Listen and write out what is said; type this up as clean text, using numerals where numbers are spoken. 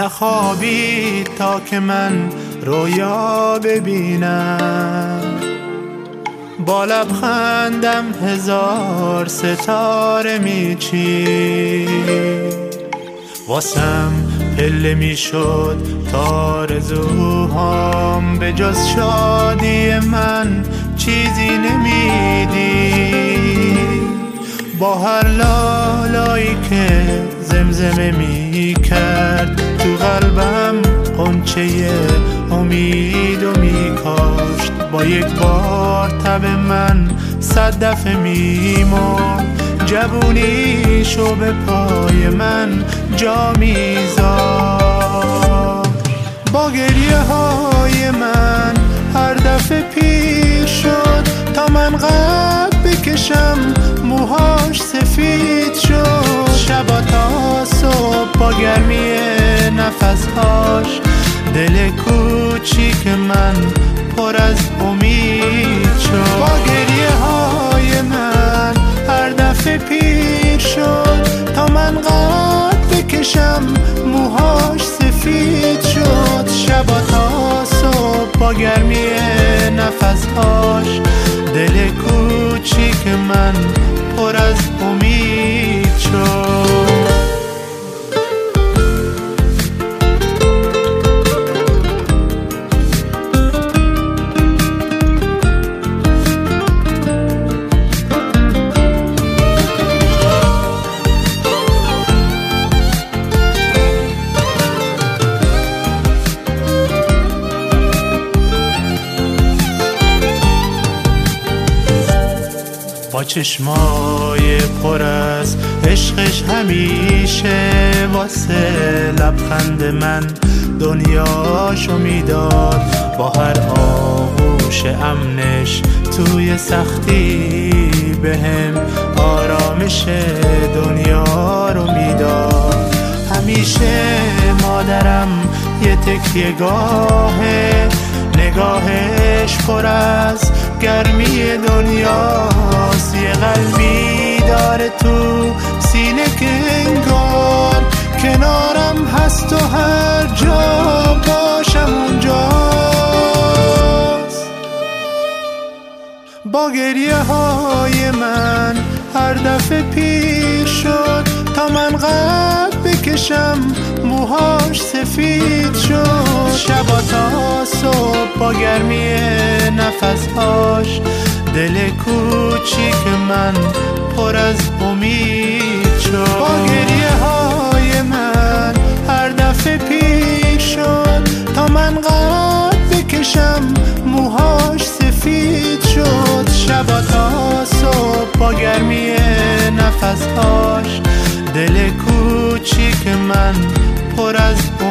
نخوابید تا که من رویا ببینم. با لبخندم هزار ستاره میچید، واسم پله میشد تا آرزوهام، به جز شادی من چیزی نمیدید. با هر لالایی که زمزمه میکرد، تو قلبم غنچه امیدو میکاشت. با یک بار تب من 100 دفعه میمرد، جوونیشو به پای من جا میذاشت. با گریه های من هر دفعه پیر شد، تا من قد بکشم موهاش سفید شد. شبا تا صبح با گرمی نفسهاش، دل کوچیک من پر از امید شد. با گریه های من هر دفعه پیر شد، تا من قد بکشم موهاش سفید شد. شبا تا صبح با گرمی نفسهاش، دل کوچیک من پر از امید شد. با چشمای پر از عشقش همیشه، واسه لبخند من دنیاشو میداد. با هر آغوش امنش توی سختی، بهم آرامش دنیا رو میداد. همیشه مادرم یه تکیه گاهه، نگاهش پر از گرمی دنیاست. یه قلبی داره تو سینه که انگار کنارم هست و هر جا باشم اونجاست. با گریه های من هر دفعه پیر شد، تا من قد بکشم موهاش سفید شد. شبا تا صبح با گرمی نفسهاش، دل کوچیک من پر از امید شد. با گریه های من هر دفعه پیر شد، تا من قد بکشم موهاش سفید شد. شبا تا صبح با گرمی نفسهاش، دل کوچیک من پر از